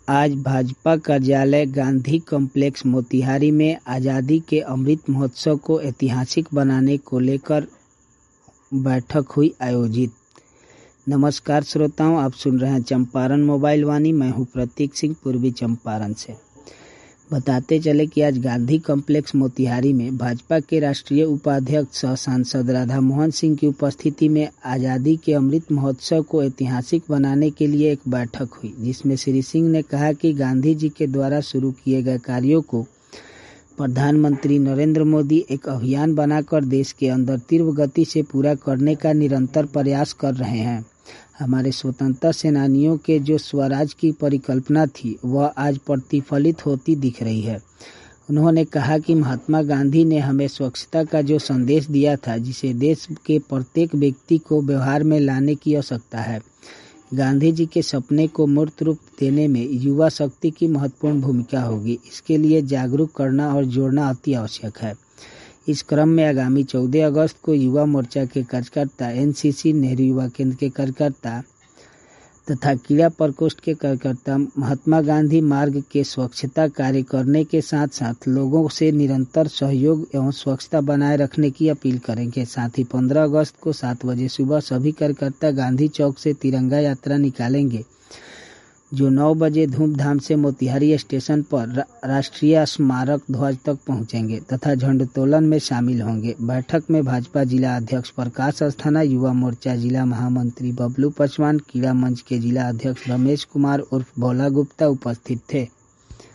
आज भाजपा कार्यालय गांधी कॉम्प्लेक्स मोतिहारी में आज़ादी के अमृत महोत्सव को ऐतिहासिक बनाने को लेकर बैठक हुई आयोजित। नमस्कार श्रोताओं, आप सुन रहे हैं चंपारण मोबाइल वाणी। मैं हूं प्रतीक सिंह, पूर्वी चंपारण से। बताते चले कि आज गांधी कॉम्प्लेक्स मोतिहारी में भाजपा के राष्ट्रीय उपाध्यक्ष सह सांसद राधा मोहन सिंह की उपस्थिति में आज़ादी के अमृत महोत्सव को ऐतिहासिक बनाने के लिए एक बैठक हुई, जिसमें श्री सिंह ने कहा कि गांधी जी के द्वारा शुरू किए गए कार्यों को प्रधानमंत्री नरेंद्र मोदी एक अभियान बनाकर देश के अंदर तीव्र गति से पूरा करने का निरंतर प्रयास कर रहे हैं। हमारे स्वतंत्रता सेनानियों के जो स्वराज की परिकल्पना थी वह आज प्रतिफलित होती दिख रही है। उन्होंने कहा कि महात्मा गांधी ने हमें स्वच्छता का जो संदेश दिया था, जिसे देश के प्रत्येक व्यक्ति को व्यवहार में लाने की आवश्यकता है। गांधी जी के सपने को मूर्त रूप देने में युवा शक्ति की महत्वपूर्ण भूमिका होगी। इसके लिए जागरूक करना और जोड़ना अति आवश्यक है। इस क्रम में आगामी 14 अगस्त को युवा मोर्चा के कार्यकर्ता, एनसीसी, नेहरू युवा केंद्र के कार्यकर्ता तथा क्रीड़ा प्रकोष्ठ के कार्यकर्ता महात्मा गांधी मार्ग के स्वच्छता कार्य करने के साथ साथ लोगों से निरंतर सहयोग एवं स्वच्छता बनाए रखने की अपील करेंगे। साथ ही 15 अगस्त को 7 बजे सुबह सभी कार्यकर्ता गांधी चौक से तिरंगा यात्रा निकालेंगे, जो 9 बजे धूमधाम से मोतिहारी स्टेशन पर राष्ट्रीय स्मारक ध्वज तक पहुंचेंगे तथा झंडोत्तोलन में शामिल होंगे। बैठक में भाजपा जिला अध्यक्ष प्रकाश अस्थाना, युवा मोर्चा जिला महामंत्री बबलू पचवान, क्रीड़ा मंच के जिला अध्यक्ष रमेश कुमार उर्फ भोला गुप्ता उपस्थित थे।